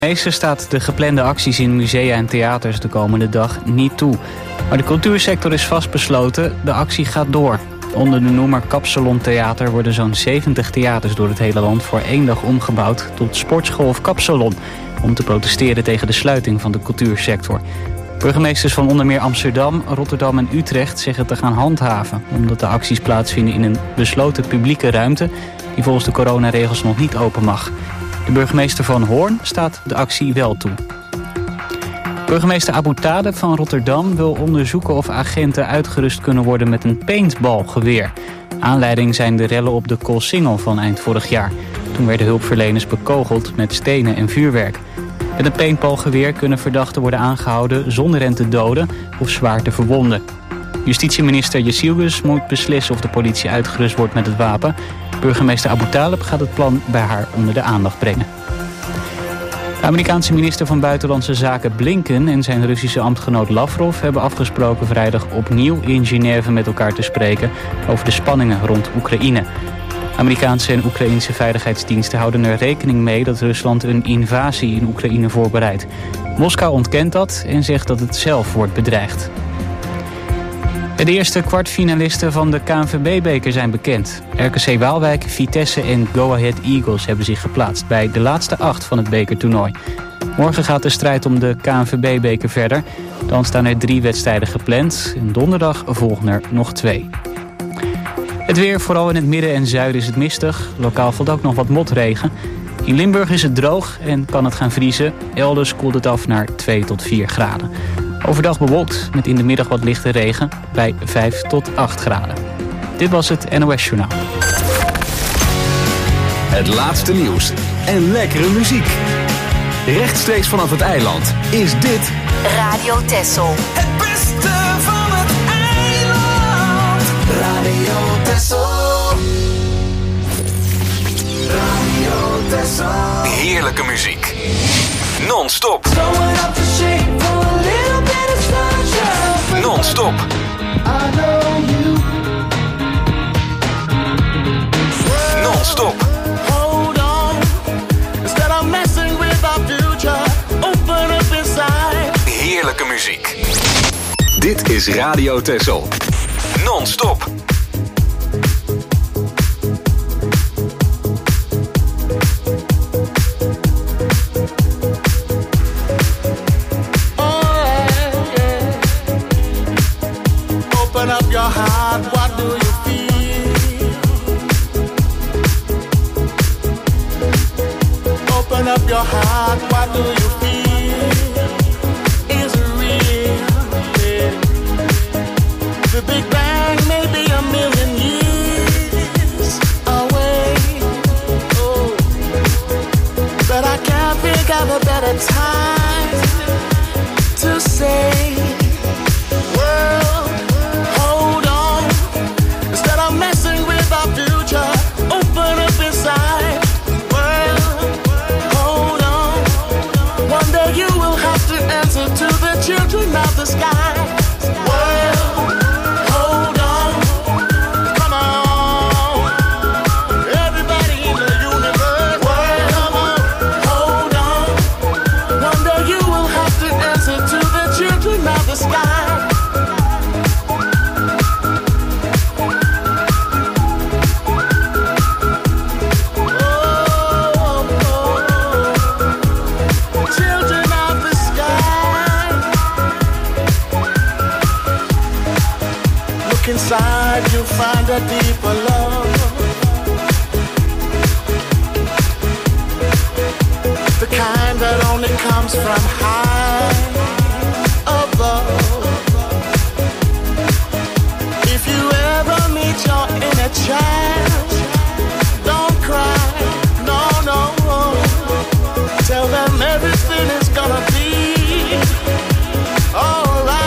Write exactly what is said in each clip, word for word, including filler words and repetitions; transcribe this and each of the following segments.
Meester staat de geplande acties in musea en theaters de komende dag niet toe. Maar de cultuursector is vastbesloten, de actie gaat door. Onder de noemer Kapsalon Theater worden zo'n zeventig theaters door het hele land voor één dag omgebouwd tot sportschool of kapsalon, om te protesteren tegen de sluiting van de cultuursector. Burgemeesters van onder meer Amsterdam, Rotterdam en Utrecht zeggen te gaan handhaven, omdat de acties plaatsvinden in een besloten publieke ruimte die volgens de coronaregels nog niet open mag. De burgemeester van Hoorn staat de actie wel toe. Burgemeester Abu Taleb van Rotterdam wil onderzoeken of agenten uitgerust kunnen worden met een paintballgeweer. Aanleiding zijn de rellen op de Koolsingel van eind vorig jaar. Toen werden hulpverleners bekogeld met stenen en vuurwerk. Met een paintballgeweer kunnen verdachten worden aangehouden zonder hen te doden of zwaar te verwonden. Justitieminister Yildiz moet beslissen of de politie uitgerust wordt met het wapen. Burgemeester Abu Taleb gaat het plan bij haar onder de aandacht brengen. De Amerikaanse minister van Buitenlandse Zaken Blinken en zijn Russische ambtgenoot Lavrov hebben afgesproken vrijdag opnieuw in Genève met elkaar te spreken over de spanningen rond Oekraïne. Amerikaanse en Oekraïnse veiligheidsdiensten houden er rekening mee dat Rusland een invasie in Oekraïne voorbereidt. Moskou ontkent dat en zegt dat het zelf wordt bedreigd. De eerste kwartfinalisten van de K N V B-beker zijn bekend. R K C Waalwijk, Vitesse en Go Ahead Eagles hebben zich geplaatst bij de laatste acht van het bekertoernooi. Morgen gaat de strijd om de K N V B-beker verder. Dan staan er drie wedstrijden gepland en donderdag volgen er nog twee. Het weer, vooral in het midden en zuiden is het mistig. Lokaal valt ook nog wat motregen. In Limburg is het droog en kan het gaan vriezen. Elders koelt het af naar twee tot vier graden. Overdag bewolkt met in de middag wat lichte regen bij vijf tot acht graden. Dit was het N O S Journaal. Het laatste nieuws en lekkere muziek. Rechtstreeks vanaf het eiland is dit Radio Texel. Het beste van het eiland. Radio Texel. Radio Texel. heerlijke muziek. Non-stop. Non-stop. Non-stop. Hold on. Instead of messing with our future, open up inside. Heerlijke muziek. Dit is Radio Texel. Non-stop. Open up your heart, what do you feel? Open up your heart, what do you feel? Is it real? Yeah. The Big Bang may be a million years away. Oh, but I can't think of a better time to say, world, hold on. Instead of messing with our future, open up inside. World, hold on. One day you will have to answer to the children of the sky. World, hold on. Come on. Everybody in the universe. World, come on. Hold on. One day you will have to answer to the children of the sky. Inside you'll find a deeper love, the kind that only comes from high above. If you ever meet your inner child, don't cry, no, no. Tell them everything is gonna be alright.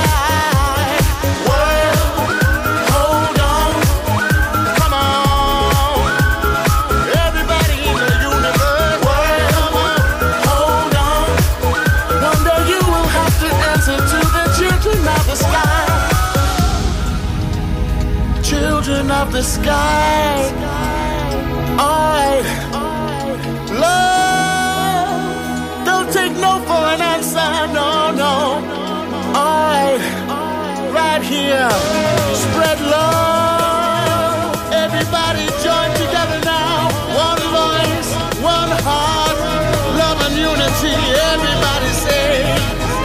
Children of the sky, alright. Love, don't take no for an answer, no, no. I, right here, spread love. Everybody join together now. One voice, one heart, love and unity. Everybody say.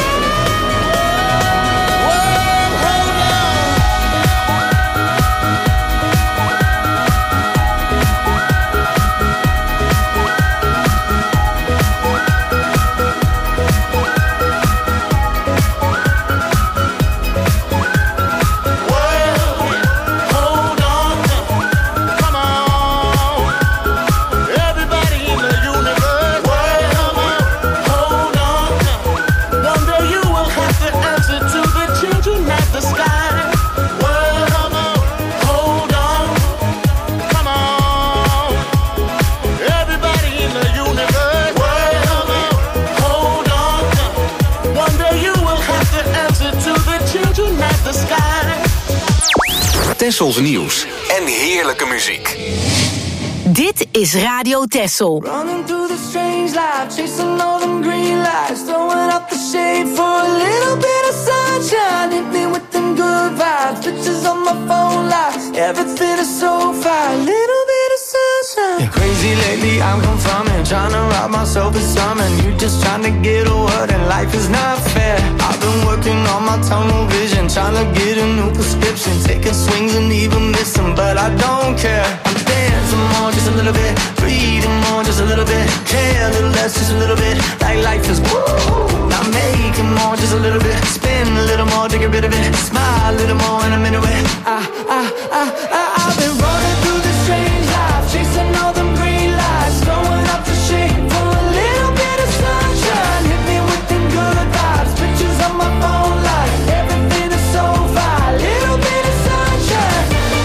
Tessels nieuws en heerlijke muziek. Dit is Radio Tessel. Running through the strange life, chasing all them green lights, throwing up the shade for a little bit of sunshine. Hit me with them good vibes, pictures on my phone lights, everything is so fine. Little bit of sunshine. You're crazy lately, I'm confirming, trying to rob myself of something. You just trying to get a word and life is not fair. I've been working on my tunnel vision, trying to get a new prescription, taking swings and even missing, but I don't care. I'm dancing more, just a little bit, breathing more, just a little bit, care a little less, just a little bit, like life is woo. Not making more, just a little bit, spin a little more to get rid of it, smile a little more in a minute with I, I, I, I, I've been running through this strange life, chasing all them green lights, throwing up the shade for a little bit of sunshine. Hit me with them good vibes, pictures on my phone light, everything is so fine. Little bit of sunshine.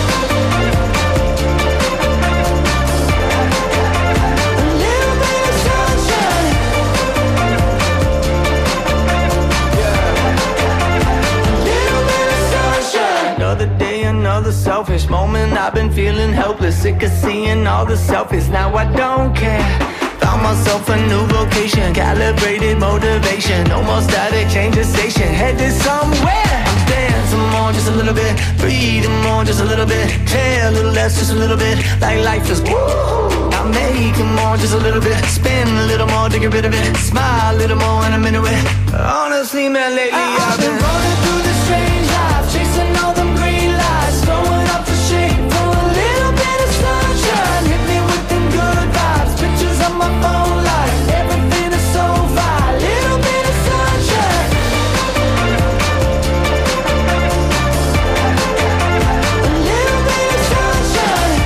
A little bit of sunshine. Yeah. A little bit of sunshine. Another day, another selfish moment. I've been feeling helpless, sick of seeing all the selfies. Now I don't care. Found myself a new vocation, calibrated motivation. No more static, change the station, headed somewhere. I'm dancing more, just a little bit, breathing more, just a little bit, care a little less, just a little bit, like life is woo. I'm making more, just a little bit, spin a little more to get rid of it, smile a little more in a minute with. Honestly, man, lately I, I've been running through this strange life, chasing all them green lights, throwing up the shade for a little bit of sunshine. Hit me with them good vibes, pictures on my phone light, everything is so fine. Little bit of sunshine. A little bit of sunshine.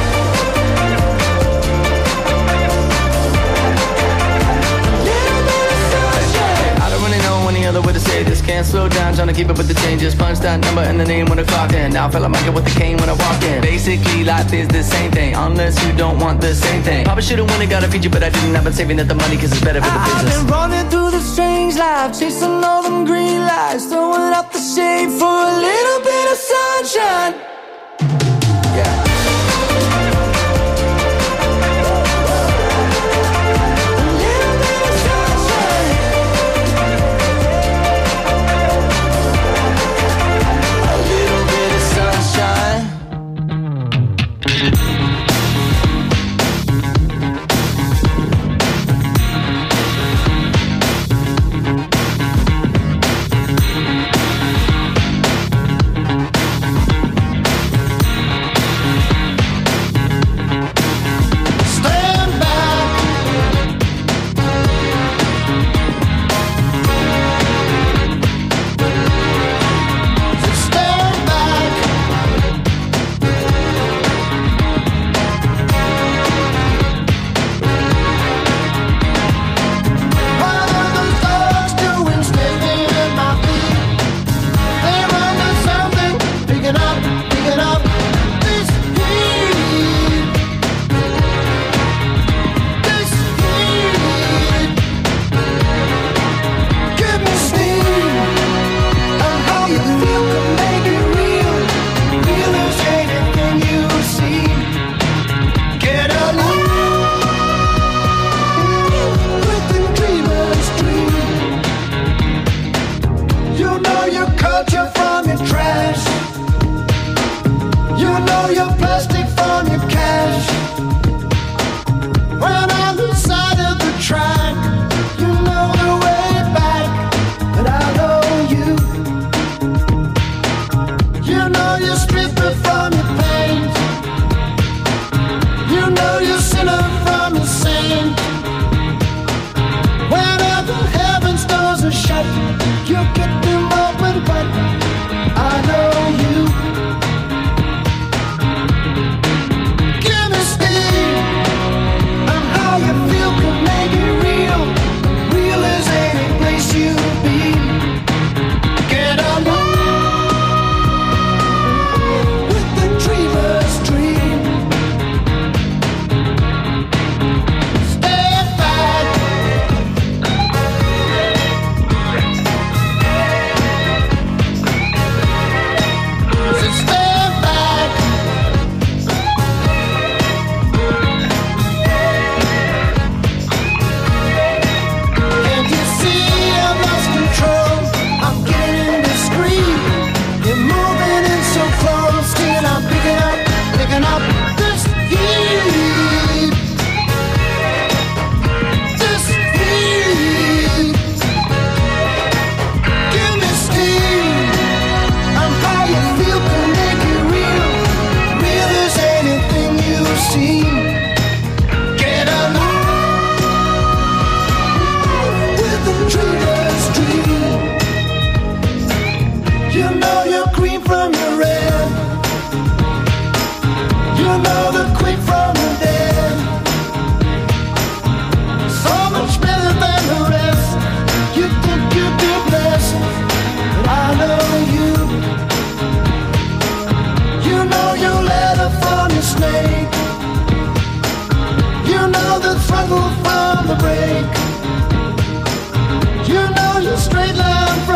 A little bit of sunshine. I don't really know any other way to say this. Can't slow down, trying to keep up with the changes. Punch that number in the name when I clock in. Now I feel like I get with the cane when I walk in. Basically, life is the same thing, unless you don't want the same thing. Probably should've won it, got a feature, but I didn't. I've been saving up the money cause it's better for the business. I've been running through the strange life, chasing all them green lights, throwing up the shade for a little bit of sunshine. Yeah.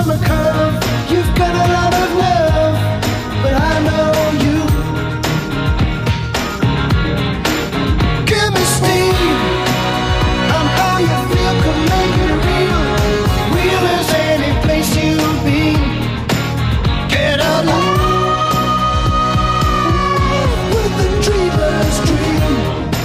from a curve. You've got a lot of nerve, but I know you. Give me steam. I'm how you feel, can make it real. Real as any place you've been. Get along with the dreamer's dream.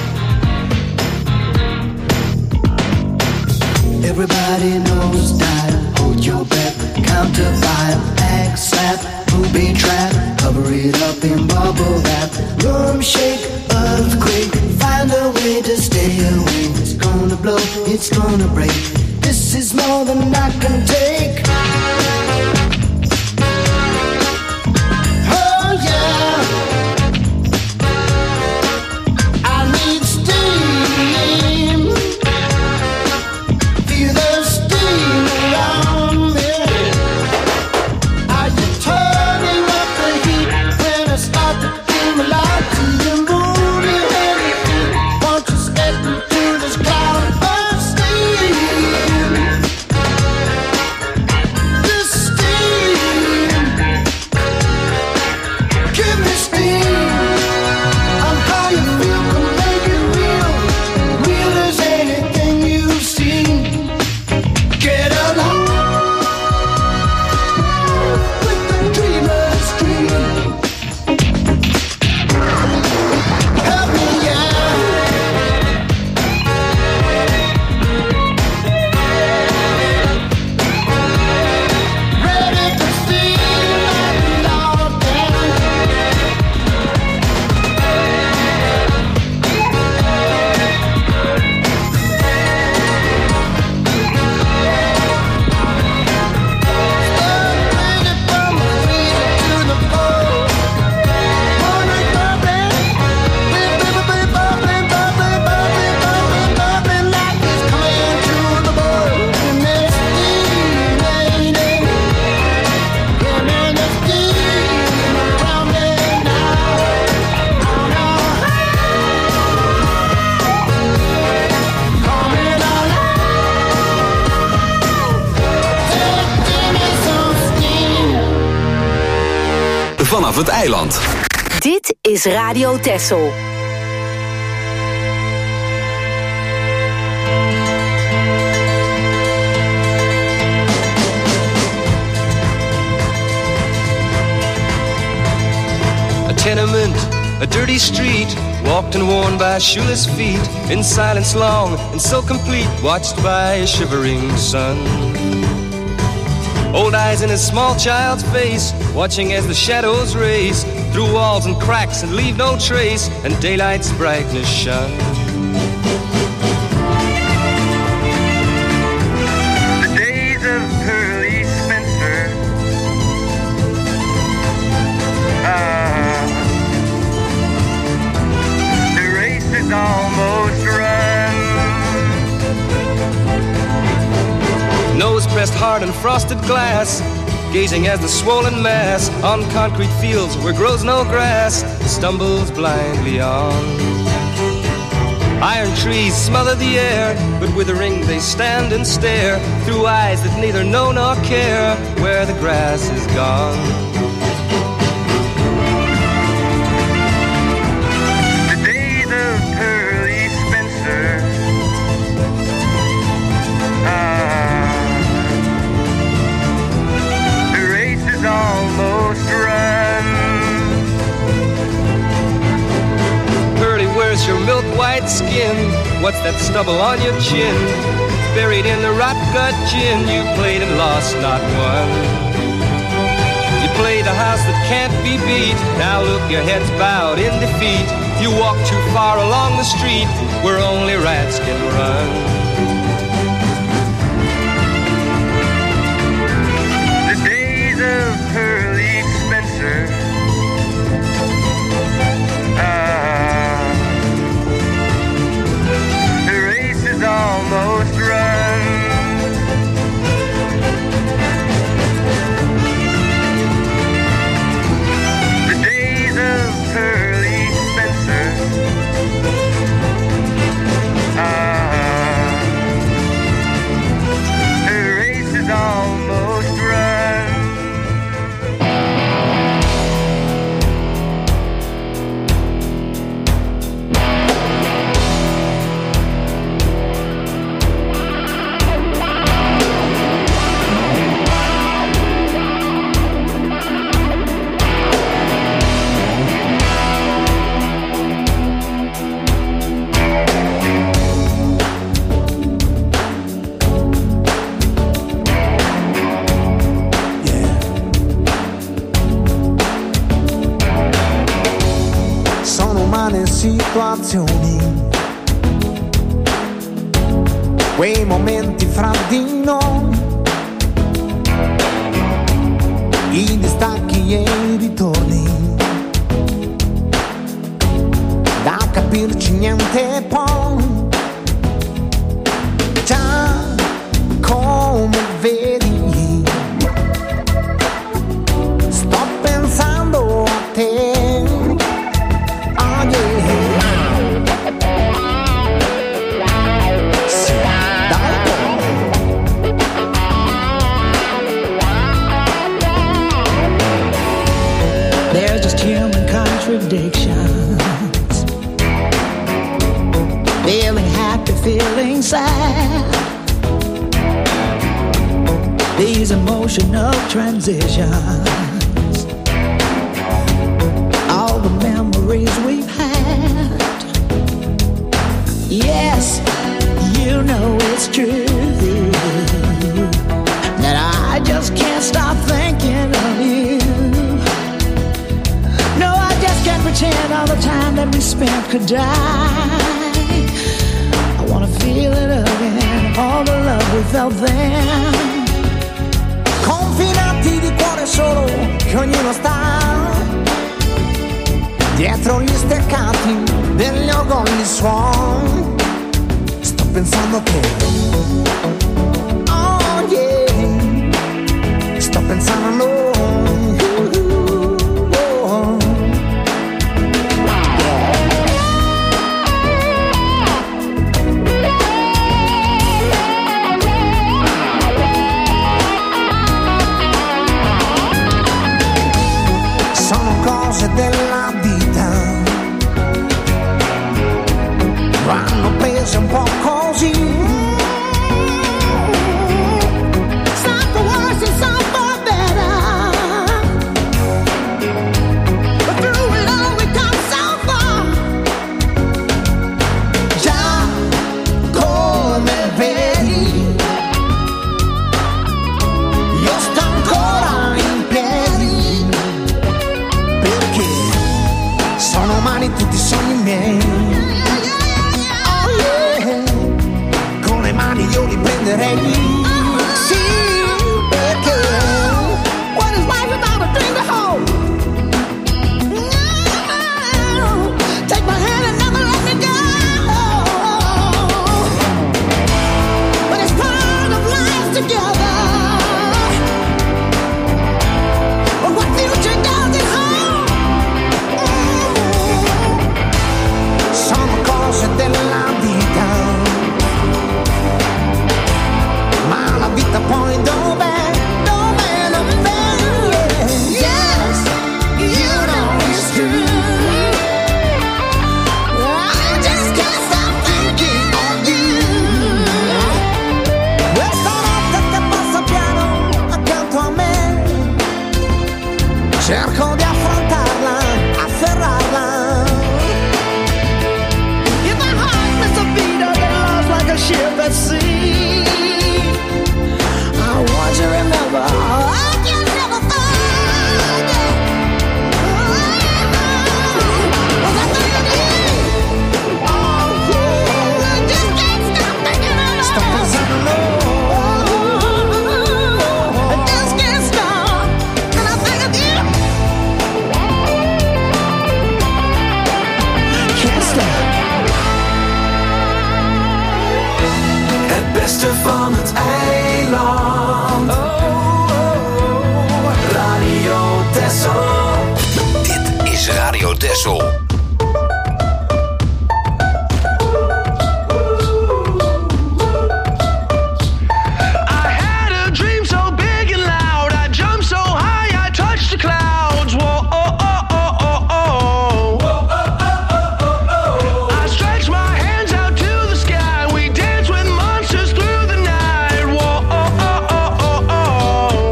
Everybody knows style. Hold your breath, counter fire, act slap, booby trap, cover it up in bubble wrap. Room shake, earthquake, find a way to stay away. It's gonna blow, it's gonna break. This is more than I can take. Oh yeah, I need steam. Feel the steam around me. Are you turning up the heat when I start to feel alive? To the moon and your feet. Won't you step into this cloud of steam? This steam, give me steam. I'm how you feel, can make it real. Real as anything you've seen. Get along with the dreamer's dream. Help me, yeah. Ready to feel like all down. Vanaf het eiland. Dit is Radio Texel. A tenement, a dirty street, walked and worn by shoeless feet, in silence long and so complete, watched by a shivering sun. Old eyes in a small child's face, watching as the shadows race through walls and cracks and leave no trace, and daylight's brightness shun. The days of Pearly Spencer. Ah, the race is almost run. Nose pressed hard on frosted glass, gazing as the swollen mass on concrete fields where grows no grass stumbles blindly on. Iron trees smother the air, but withering they stand and stare through eyes that neither know nor care where the grass is gone. The days of Pearly Spencer. Ah, the race is almost run. Pearly, where's your milk white skin? What's that stubble on your chin? Buried in the rot gut gin, you played and lost, not won. You played the house that can't be beat. Now look, your head's bowed in defeat. You walk too far along the street where only rats can run. The days of Pearly Spencer. Ah, the race is almost run. The days of Pearly Spencer. Ah, situazioni, quei momenti fra di noi, i distacchi e i ritorni, da capirci niente poi, già come vedi, sto pensando a te. There's just human contradictions, feeling happy, feeling sad, these emotional transitions, all the memories we've had. Yes, you know it's true that I just can't stop thinking of you. No, I just can't pretend all the time that we spent could die. I wanna feel it again, all the love we felt then. Confinati di cuore solo, che ognuno sta dietro gli steccati degli orgogli suoni. Sto pensando a te, oh yeah, sto pensando a noi. Della vita vanno prese un po' così, some for worse and some for better, but through it all we come so far. Già come vedi, io sto ancora in piedi, sono umani tutti i sogni miei. Oh yeah, con le mani io li prenderei. Sì, perché what is life without a dream to hold? No, take my hand and never let me go. But it's part of life together. But what future does it hold? Sono cose della vita, ma la vita poi dov'è, dov'è, dov'è? Yes, you know it's true. I just can't stop thinking of you. Questa notte che passa piano accanto a me, cerco di affrontarla, afferrarla. Like a ship at sea, I want you to remember I can never forget. Was I thinking of you? Oh yeah, I just can't stop thinking of you. Stop pensando, I just can't stop, and I think of you. Can't stop. Het beste van het eiland. Oh, oh, oh. Radio Texel. Dit is Radio Texel.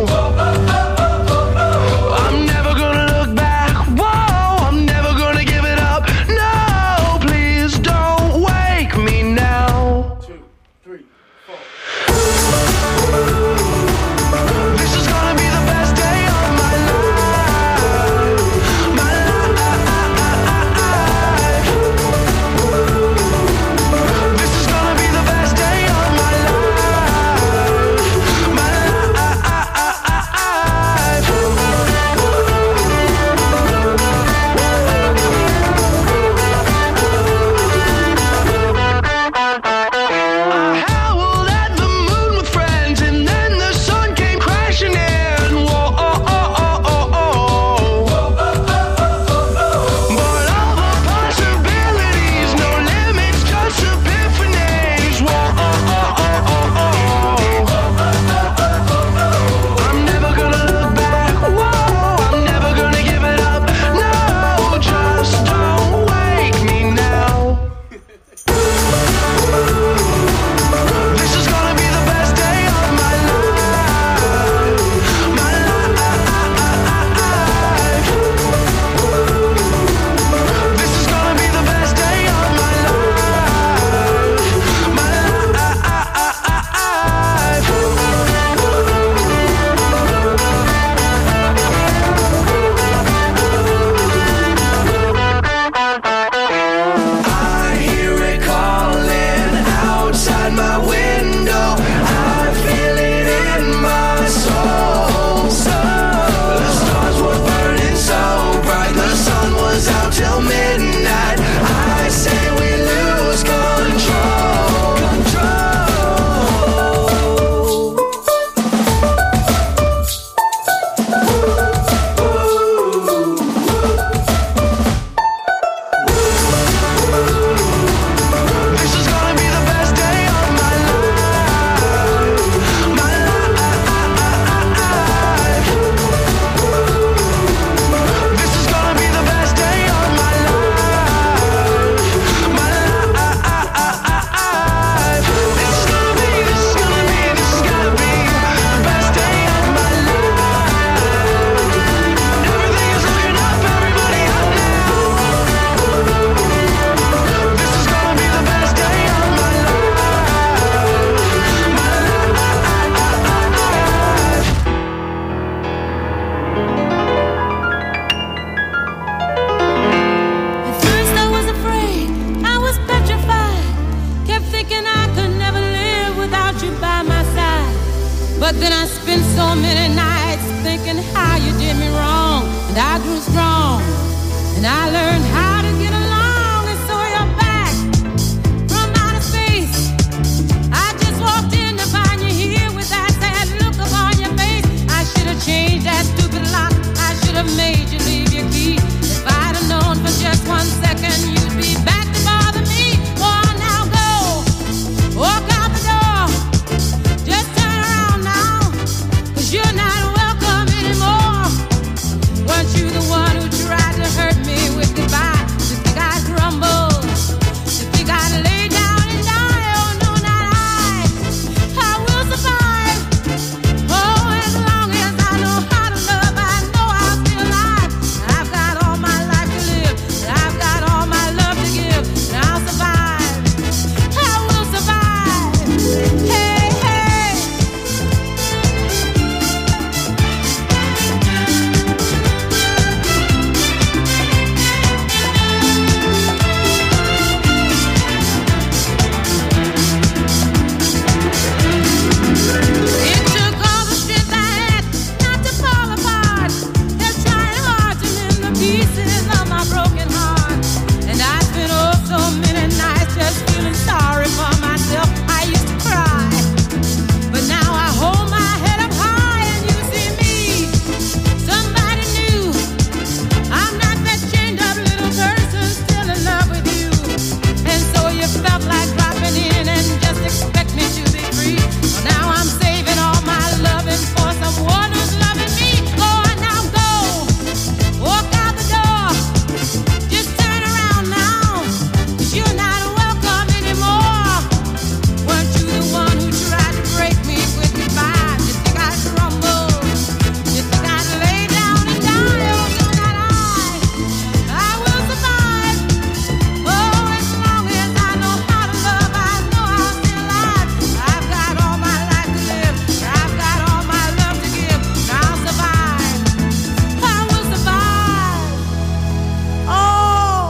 I'm never gonna look back. Whoa, I'm never gonna give it But then I spent so many nights thinking how you did me wrong. And I grew strong, and I learned how to get along. And so you're back from outer space. I just walked in to find you here with that sad look upon your face. I should have changed that stupid lock. I should have made you leave your key. If I'd have known for just one second you'd be back to bother me. Oh, now go, walk out the door. Just turn around now, 'cause you're not welcome anymore. Weren't you the one who tried to hurt me with goodbye? You think I'd crumble? You think I'd lay down and die? Oh no, not I. I will survive. Oh, as long as I know how to love, I know I'll be alive. I've got all my life to live, and I've got all my love to give, and I'll survive. I will survive. Hey, hey. It took all the strength I had not to fall apart. They're trying hard to mend the pieces of my broken heart. And I spent oh so many nights just feeling sorry for myself. I used to cry, but now I hold my head up high and you see me, somebody new. I'm not that chained up little person still in love with you. And so you felt like dropping in and just expect me to be free. Well, now I'm saving all my loving for someone who's loving me. Go on now, go, walk out the door. Just turn around now, 'cause you're not welcome anymore. Weren't you the one who tried to break me with goodbye? You think I'd crumble? You think I'd lay down and die? Oh no, not I. I will survive. Oh, as long as I know how to love, I know I'll be alive. I've got all my life to live, I've got all my love to give, and I'll survive. I will survive. Oh,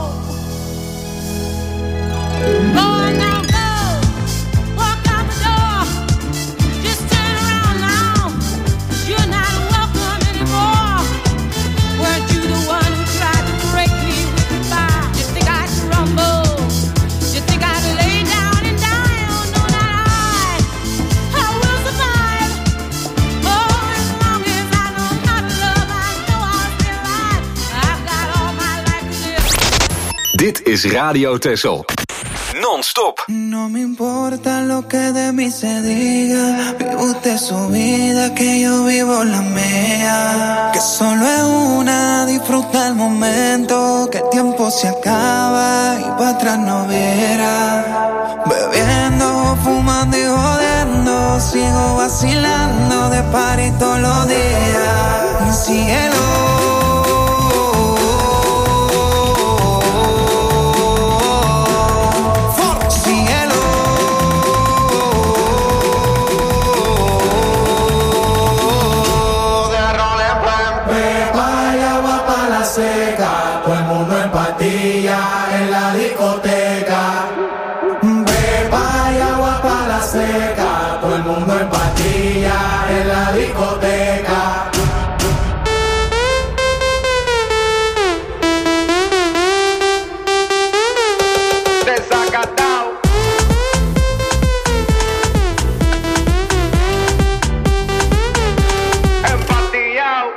go on now, go, walk out the door. Just turn around now, 'cause you're not welcome anymore. Weren't you the one who tried to break me with goodbye? You think I'd crumble? You think I'd lay down and die? Oh no, not I. I will survive. Oh, as long as I know how to love, I know I'll be alive. I've got all my life to live. Dit is Radio Texel. Non-stop. No me importa lo que de mí se diga. Vive usted su vida, que yo vivo la mía. Que solo es una, disfruta el momento. Que el tiempo se acaba y para atrás no viera. Bebiendo, fumando y jodiendo. Sigo vacilando de party todos los días. Cielo. Seca, todo el mundo en patilla en la discoteca. Beba y agua para la seca, todo el mundo en patilla en la discoteca. Desacatado. Empatillado.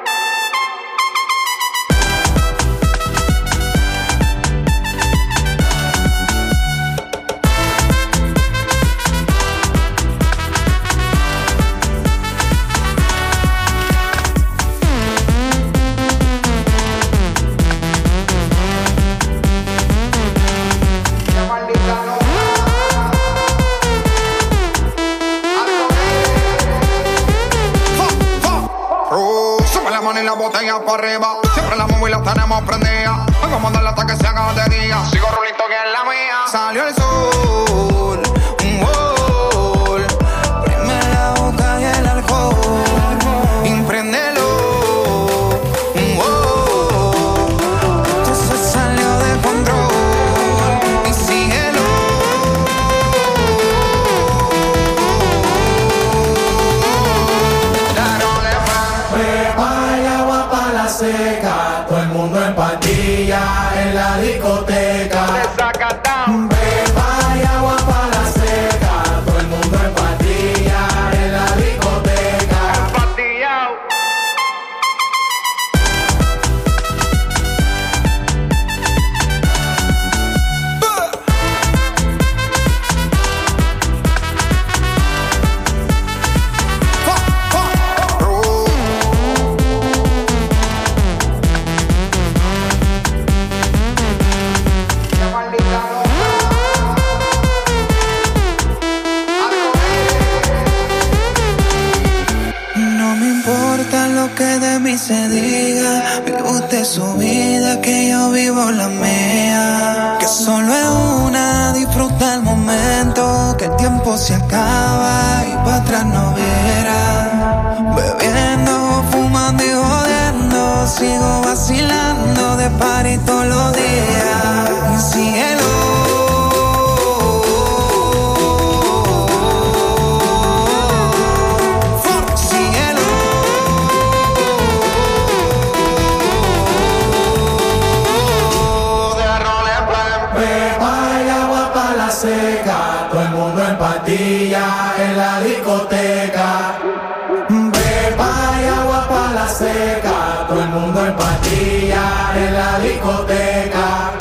La botella para arriba, siempre la móvil la tenemos prendida. Vamos a mandarla hasta que se haga de día. Sigo rulito que es la mía. Salió el sol, un gol. Prime la boca y el alcohol. Impréndelo, un gol. Esto se salió de control. Y síguelo. seca, todo el mundo en patilla en la discoteca. Beba y agua pa' la seca, todo el mundo en patilla en la discoteca. Empatillao. Se diga, vive usted su vida, que yo vivo la mía. Que solo es una, disfruta el momento, que el tiempo se acaba y para atrás no verá. Bebiendo, fumando y jodiendo, sigo vacilando de party todos los días. Y síguelo. Seca, todo el mundo en patilla en la discoteca. Beba y agua pa' la seca, todo el mundo en patilla en la discoteca.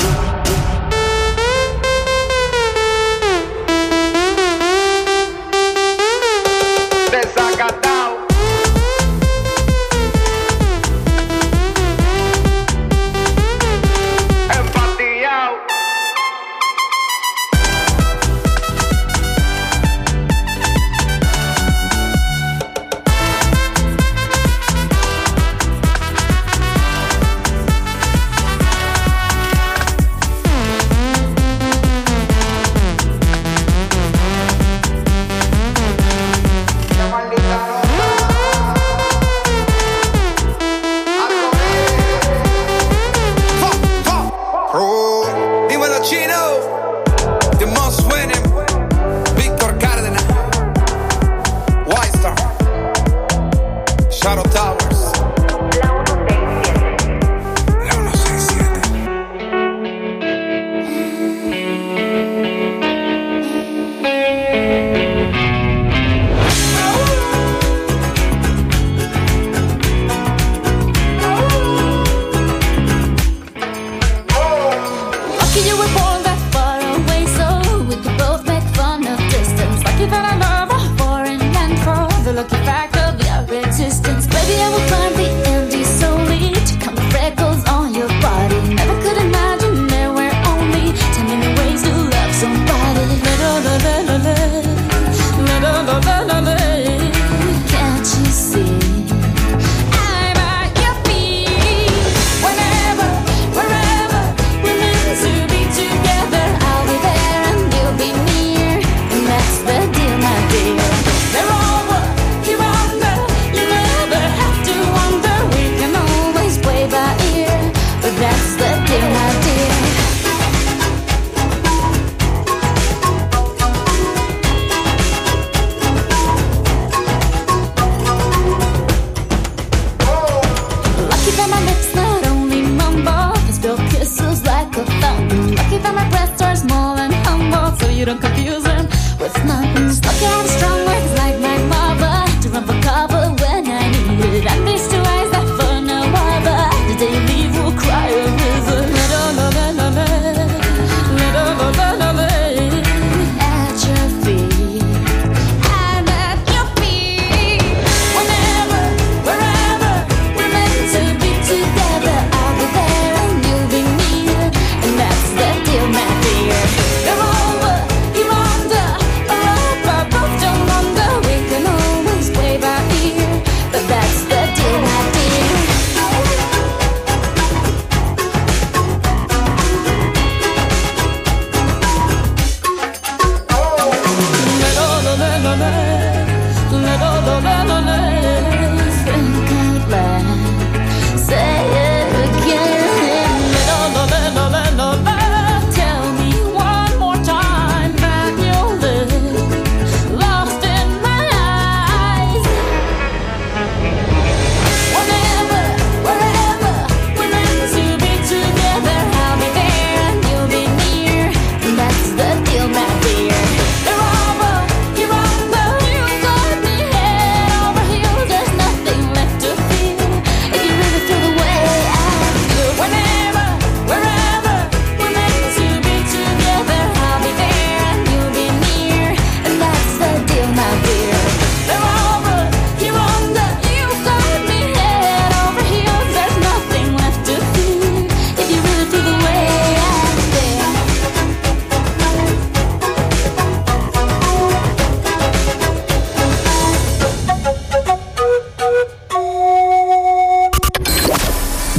Desacatao. Empatillao. Lucky factor of your resistance. Baby, I will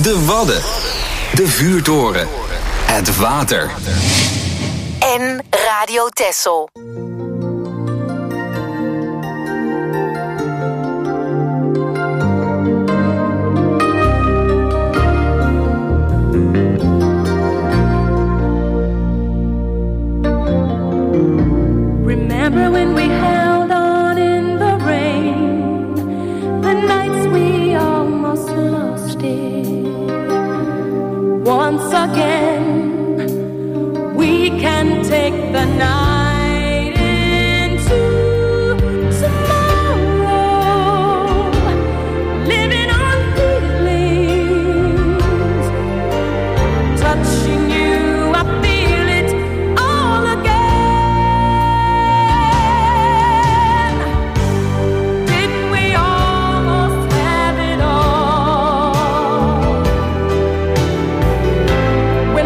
De Wadden. De vuurtoren. Het water. En Radio Texel. Remember when we held on in the rain, the nights we almost lost it. Once again, we can take the night into tomorrow, living on feelings, touching you, I feel it all again. Didn't we almost have it all?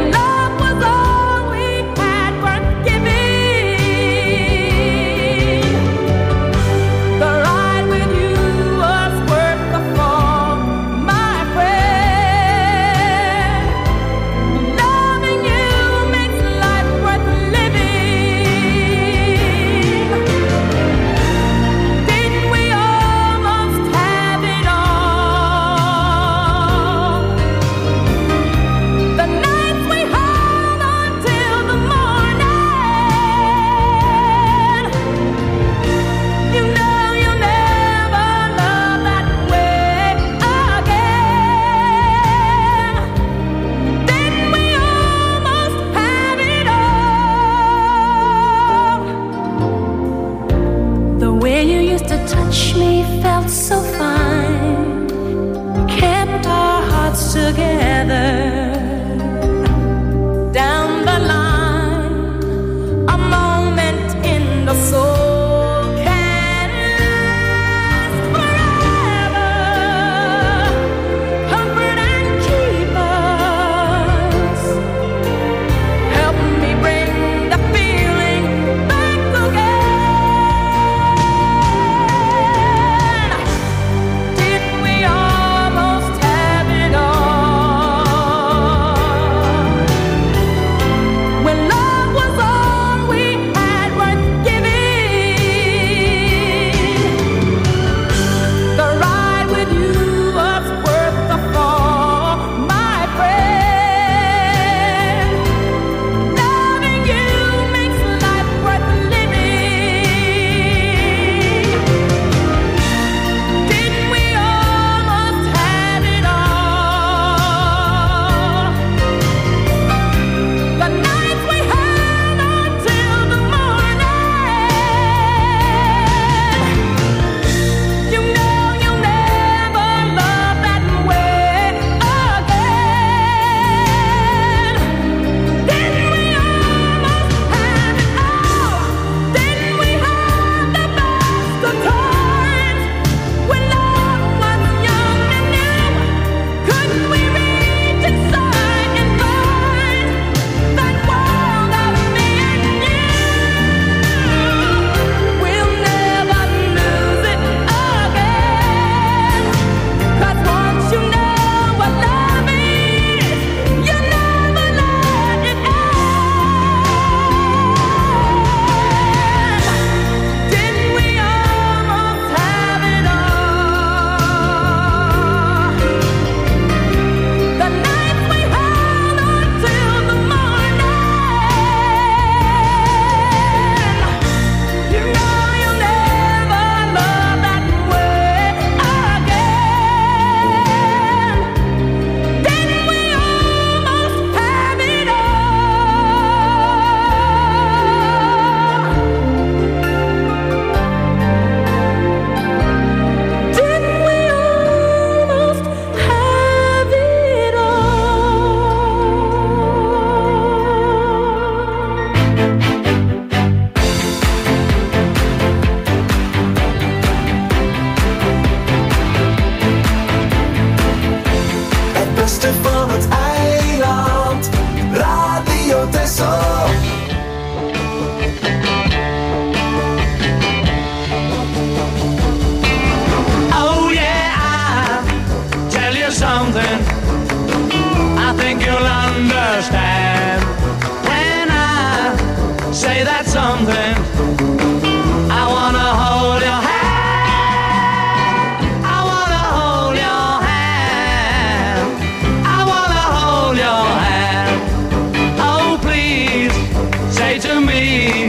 understand when I say that something. I wanna hold your hand. I wanna hold your hand. I wanna hold your hand. Oh, please say to me,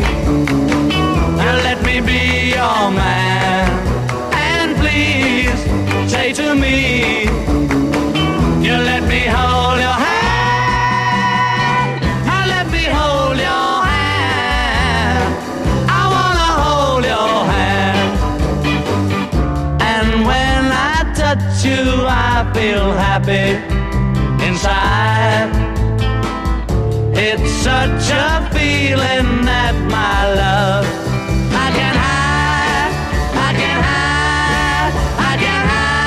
let me be your man. And please say to me, you let me hold your hand. I let me hold your hand. I wanna hold your hand. And when I touch you, I feel happy inside. It's such a feeling that my love I can hide, I can hide, I can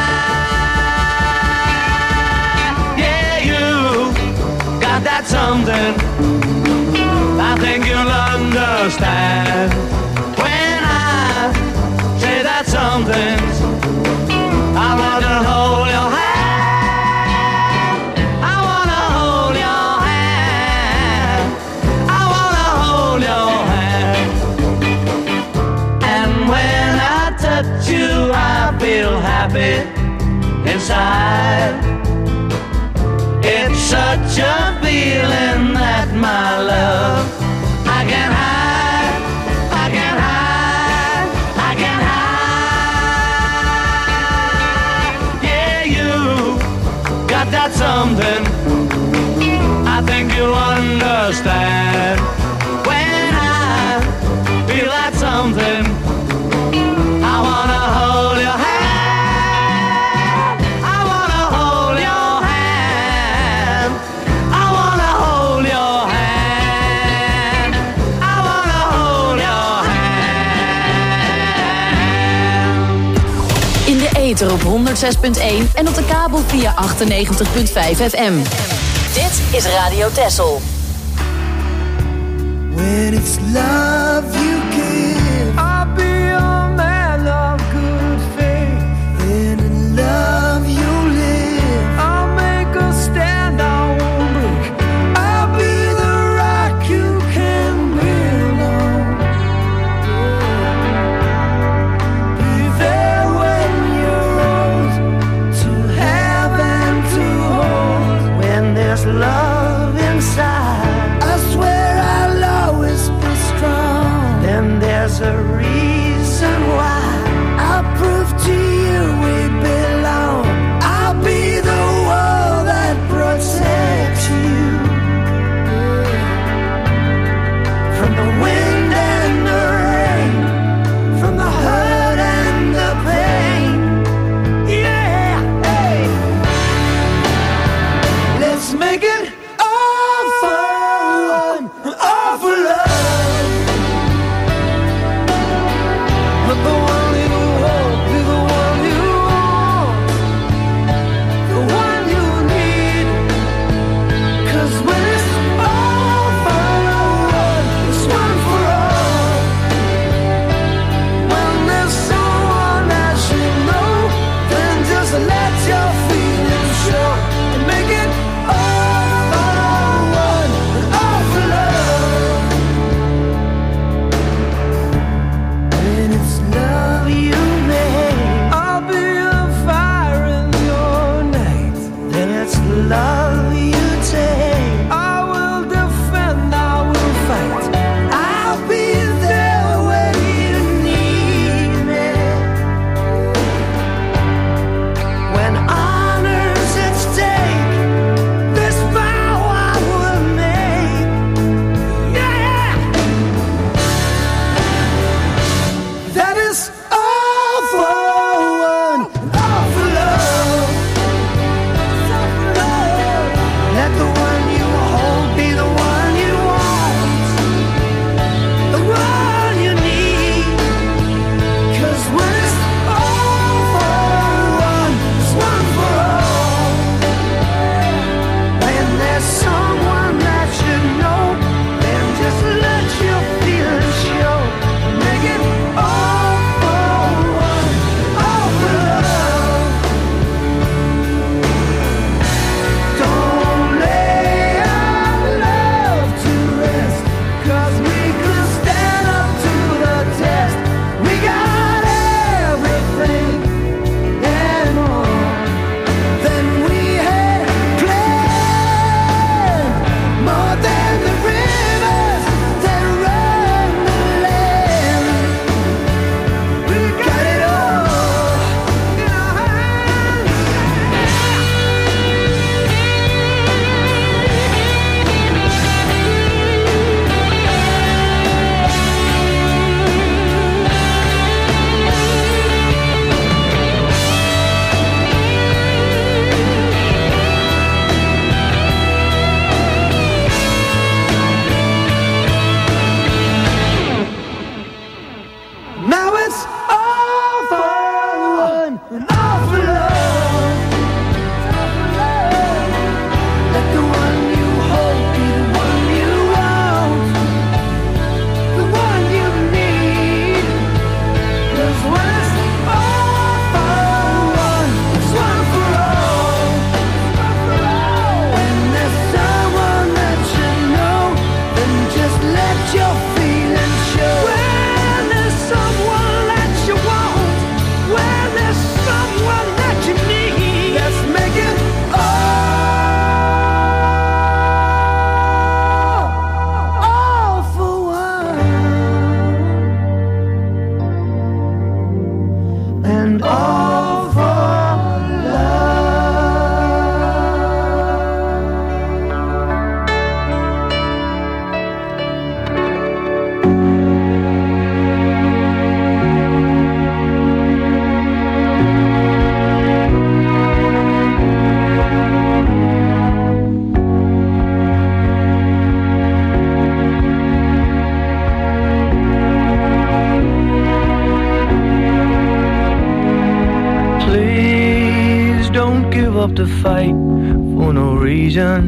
hide. Yeah, you got that something I think you'll understand when I say that something. I wanna hold your hand. I wanna hold your hand. I wanna hold your hand. And when I touch you, I feel happy inside. It's such a feeling that my love I can hide, I can hide, I can hide. Yeah, you got that something I think you'll understand when I feel that something. I wanna hold your hand. I wanna hold your hand. I wanna hold your hand. I wanna hold your hand. In de ether op honderdzes punt één en op de kabel via achtennegentig punt vijf F M. Dit is Radio Texel. When it's love you give, I'll be a man of good faith. And in love you live, I'll make a stand, I won't break. I'll be the rock you can build on. Be there when you're old, to have and to hold. When there's love inside, I swear I'll always be strong. Then there's for love. Let the one you hold be the one you want, the one you need. 'Cause when it's all for one, it's one for all. When there's someone that you know, then just let your feelings show. When there's someone that you want, when there's someone that you need, let's make it all, all for one, and all for please don't give up the fight for no reason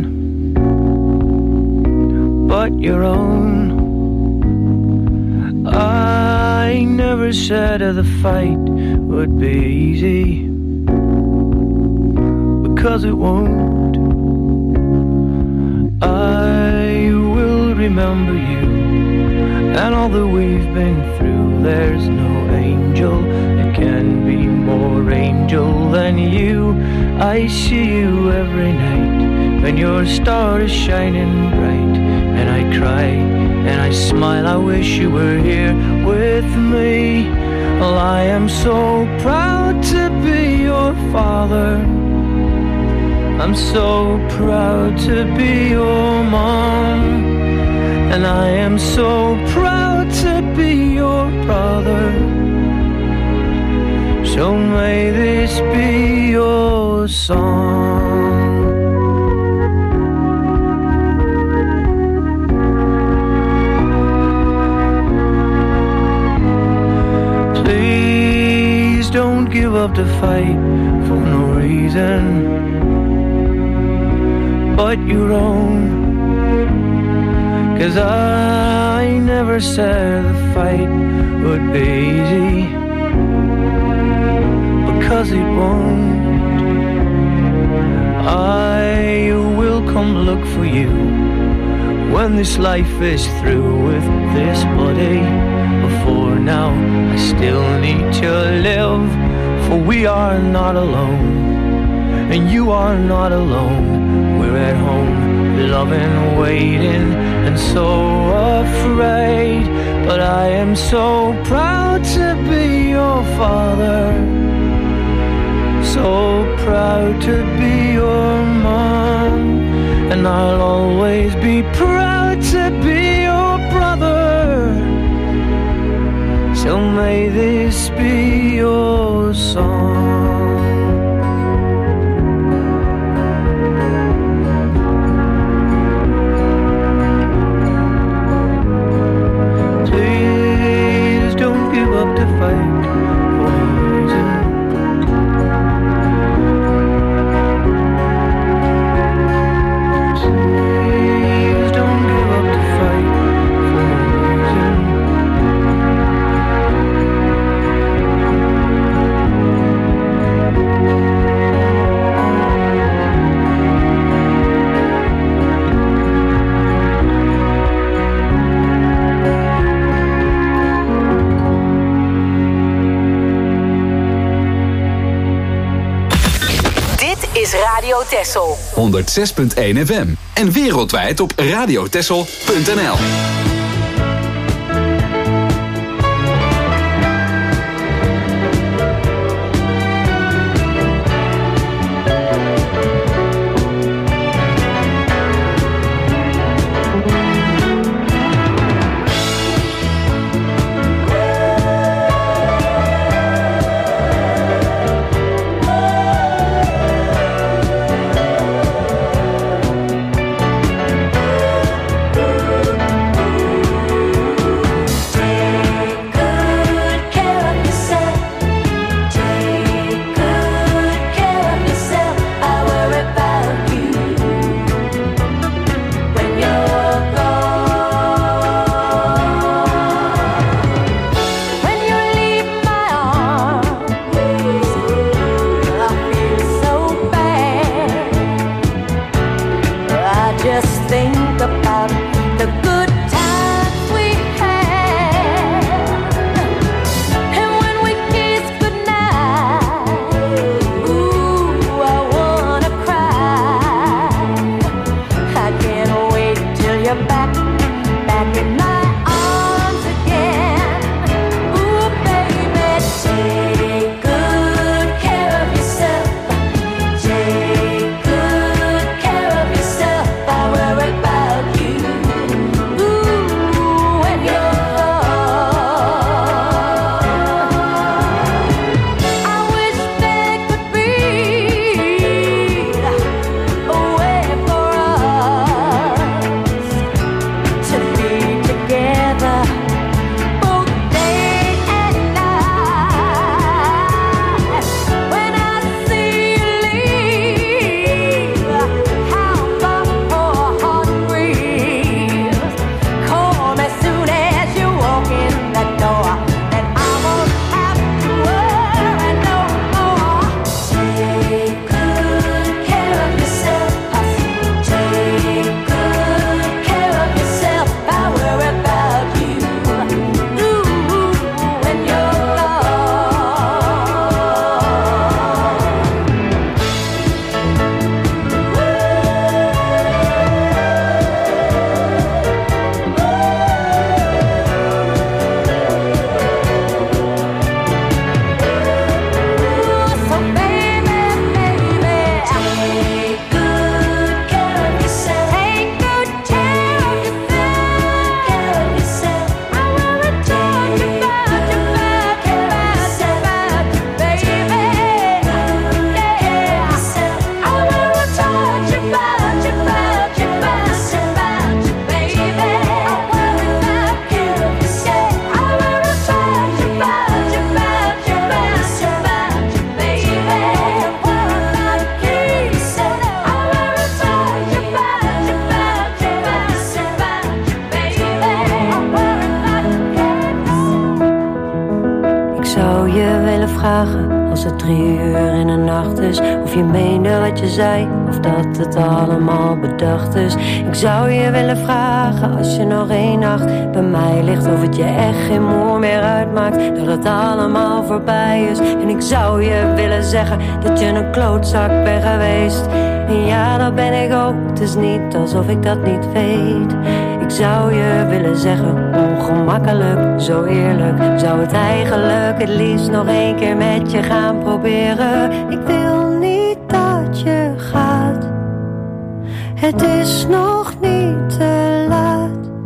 but your own. I never said that the fight would be easy, because it won't. I will remember you and all that we've been through. There's no angel that can be more angel than you. I see you every night when your star is shining bright, and I cry and I smile. I wish you were here with me. Well, I am so proud to be your father. I'm so proud to be your mom, and I am so proud to be your brother. So may this be your song. Please don't give up the fight for no reason but your own. 'Cause I never said the fight would be easy, because it won't. I will come look for you when this life is through with this body. Before now, I still need to live, for we are not alone, and you are not alone. We're at home, loving, waiting, and so afraid. But I am so proud to be your father, so proud to be your mom, and I'll always be proud to be your brother. So may this be your song. Please don't give up the fight for no reason. Please don't give up the fight for no reason. Is Radio Texel honderdzes punt één F M en wereldwijd op radiotexel punt n l. als het drie uur in de nacht is. Of je meende wat je zei, of dat het allemaal bedacht is. Ik zou je willen vragen, als je nog één nacht bij mij ligt, of het je echt geen moer meer uitmaakt, dat het allemaal voorbij is. En ik zou je willen zeggen dat je een klootzak bent geweest. En ja, dat ben ik ook, het is niet alsof ik dat niet weet. Ik zou je willen zeggen, ongemakkelijk, zo eerlijk. Zou het eigenlijk het liefst nog één keer met je gaan proberen. Ik wil niet dat je gaat, het is nog niet te laat.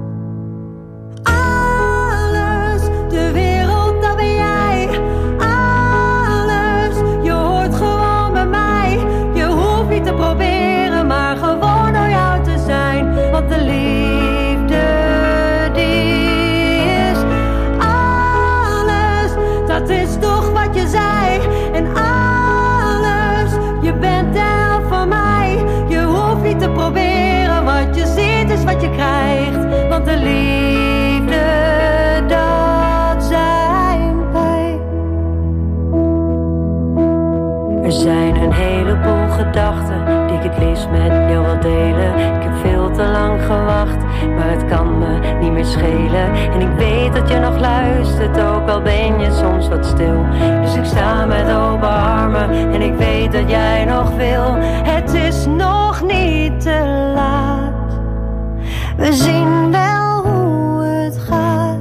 Alles, de wereld, dat ben jij. Alles, je hoort gewoon bij mij. Je hoeft niet te proberen, maar gewoon door jou te zijn. Want de liefde die is alles, dat is toch wat je zei. En alles, je bent de helft van mij. Je hoeft niet te proberen, wat je ziet is wat je krijgt. Want de liefde, dat zijn wij. Er zijn een heleboel gedachten die ik het liefst met jou wil delen. Ik heb veel te lang gewacht, maar het kan me niet meer schelen. En ik weet dat je nog luistert, ook al ben je soms wat stil. Dus ik sta met open armen en ik weet dat jij nog wil. Het is nog niet te laat, we zien wel hoe het gaat.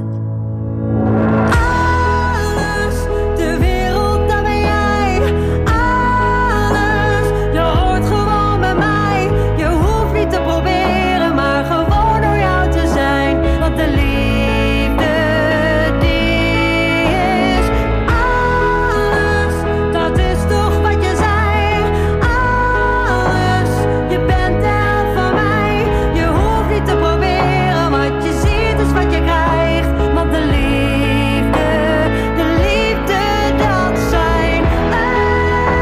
Alles, de wereld, dat ben jij. Alles, je hoort gewoon bij mij. Je hoeft niet te proberen, maar gewoon door jou te zijn. Want de liefde die is alles, dat is toch wat je zei. Alles, je bent de helft van mij. Je hoeft niet te proberen, wat je ziet is wat je krijgt. Want de liefde, de liefde, dat zijn wij.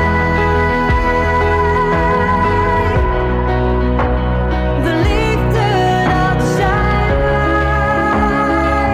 De liefde, dat zijn wij.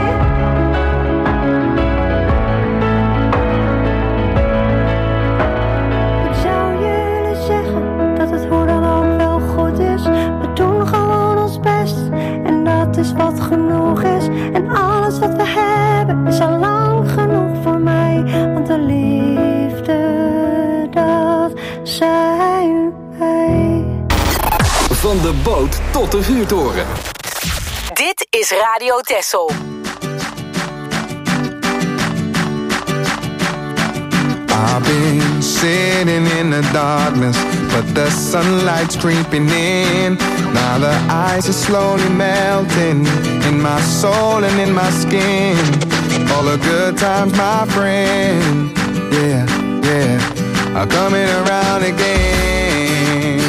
Ik zou je willen zeggen dat het hoe dan ook wel goed is. We doen gewoon ons best en dat is wat genoeg is. En alles wat we hebben is al lang genoeg voor mij. Want de liefde, dat zijn wij. Van de boot tot de vuurtoren. Dit is Radio Texel. I've been sitting in the darkness, but the sunlight's creeping in. Now the ice is slowly melting in my soul and in my skin. All the good times, my friend, yeah, yeah, are coming around again.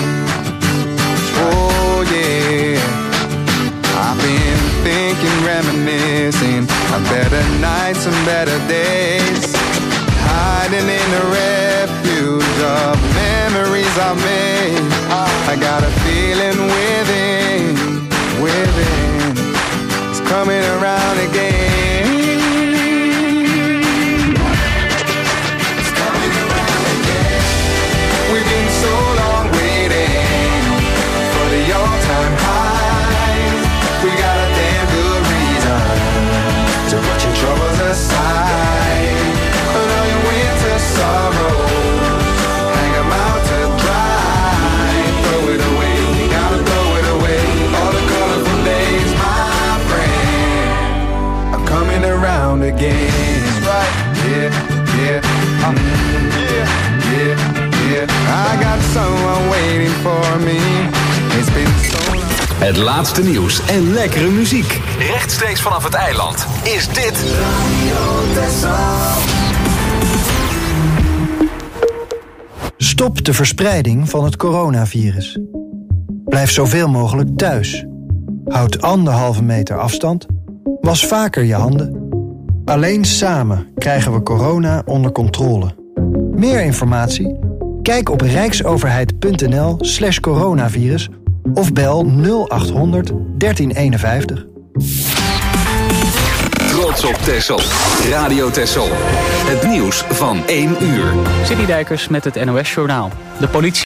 Oh yeah, I've been thinking, reminiscing of better nights and better days. Hiding in the refuge of memories I made. I got a feeling within, within, it's coming around again. It's coming around again. We've been so long waiting for the all-time high. We got a damn good reason to put your troubles aside. Sorrows, hang 'em out to dry. Throw it away, gotta throw it away. All the colorful days, my friend, are coming around again. Right, yeah, yeah, um, yeah, yeah, yeah. I got someone waiting for me. It's been so long. Het laatste nieuws en lekkere muziek. Rechtstreeks vanaf het eiland is dit Radio Texel. Stop de verspreiding van het coronavirus. Blijf zoveel mogelijk thuis. Houd anderhalve meter afstand. Was vaker je handen. Alleen samen krijgen we corona onder controle. Meer informatie? Kijk op rijksoverheid.nl slash coronavirus of bel nul acht honderd dertien eenenvijftig. Trots op Texel. Radio Texel. Het nieuws van één uur. City Dijkers met het N O S Journaal. De politie